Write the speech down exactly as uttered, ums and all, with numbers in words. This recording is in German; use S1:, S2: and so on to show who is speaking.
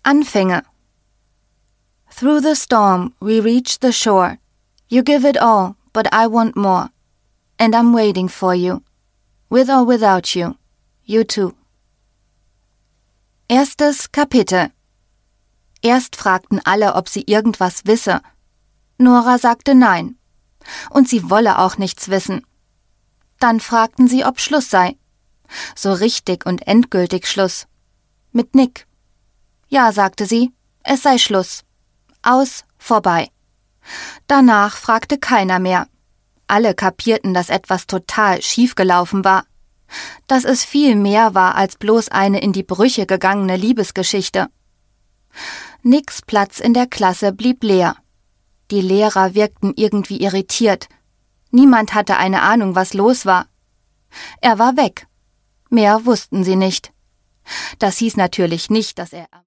S1: Anfänge. Through the storm we reach the shore. You give it all, but I want more. And I'm waiting for you. With or without you. You too. Erstes Kapitel. Erst fragten alle, ob sie irgendwas wisse. Nora sagte nein. Und sie wolle auch nichts wissen. Dann fragten sie, ob Schluss sei. So richtig und endgültig Schluss. Mit Nick. Ja, sagte sie, es sei Schluss. Aus, vorbei. Danach fragte keiner mehr. Alle kapierten, dass etwas total schiefgelaufen war. Dass es viel mehr war als bloß eine in die Brüche gegangene Liebesgeschichte. Nicks Platz in der Klasse blieb leer. Die Lehrer wirkten irgendwie irritiert. Niemand hatte eine Ahnung, was los war. Er war weg. Mehr wussten sie nicht. Das hieß natürlich nicht, dass er